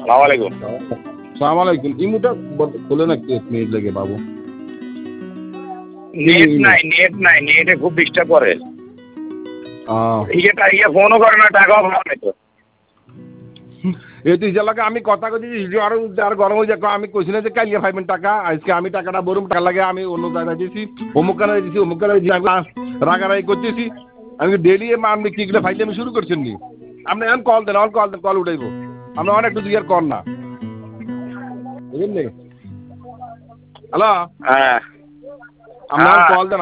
সালাম আলাইকুম। সালাম আলাইকুম। ইমুটা খুলে না একটু 1 মিনিট লেগে বাবু। নেট নাই, নেটে খুব ডিস্টার্ব করে। ইয়ে ফোনও করে না, টাকাও ভালো নাই তো। এই তুই লাগে আমি কথা কইছি আর গরম হয়ে যাক, আমি কইছি না যে কালিয়া পাইবেন টাকা, আজকে আমি টাকাটা বরুম, টাকা লাগে আমি অন্য জায়গায় দিয়েছি, অমুক কানে দিয়েছি, অমুক কানে দিয়েছি, রাগারাগি করতেছি। আমি ডেলি আপনি কি গুলো ফাইলে আমি শুরু করছেন নি। আপনি এখন কল দেন, কল উঠাইব। আপনি অনেক একটু দুই আর কর না, বুঝলেন? হ্যালো, হ্যাঁ, আপনার কল দেন।